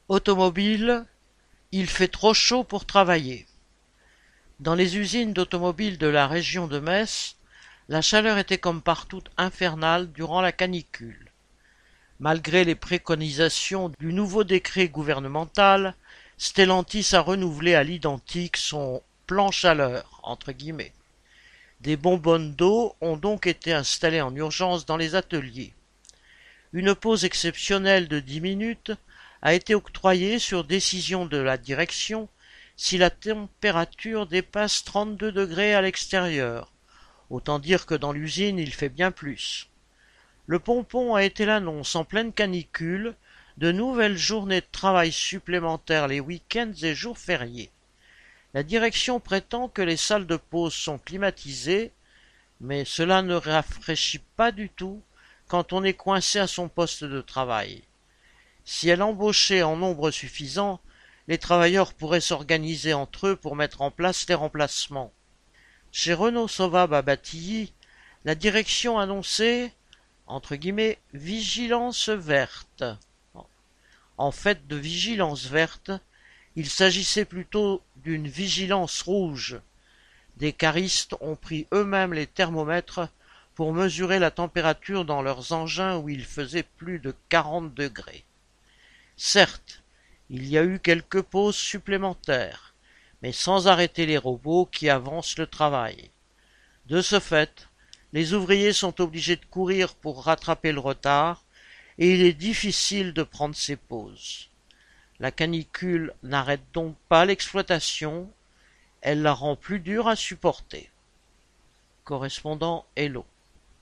Automobile, il fait trop chaud pour travailler. Dans les usines d'automobiles de la région de Metz, la chaleur était comme partout infernale durant la canicule. Malgré les préconisations du nouveau décret gouvernemental, Stellantis a renouvelé à l'identique son plan chaleur, entre guillemets. Des bonbonnes d'eau ont donc été installées en urgence dans les ateliers. Une pause exceptionnelle de 10 minutes a été octroyée sur décision de la direction si la température dépasse 32 degrés à l'extérieur. Autant dire que dans l'usine il fait bien plus. Le pompon a été l'annonce en pleine canicule de nouvelles journées de travail supplémentaires les week-ends et jours fériés. La direction prétend que les salles de pause sont climatisées, mais cela ne rafraîchit pas du tout quand on est coincé à son poste de travail. Si elle embauchait en nombre suffisant, les travailleurs pourraient s'organiser entre eux pour mettre en place les remplacements. Chez Renault Sauvab à Batilly, la direction annonçait entre guillemets vigilance verte. En fait de vigilance verte, il s'agissait plutôt d'une vigilance rouge. Des caristes ont pris eux-mêmes les thermomètres pour mesurer la température dans leurs engins où il faisait plus de 40 degrés. Certes, il y a eu quelques pauses supplémentaires, mais sans arrêter les robots qui avancent le travail. De ce fait, les ouvriers sont obligés de courir pour rattraper le retard, et il est difficile de prendre ces pauses. La canicule n'arrête donc pas l'exploitation, elle la rend plus dure à supporter. Correspondant Hello.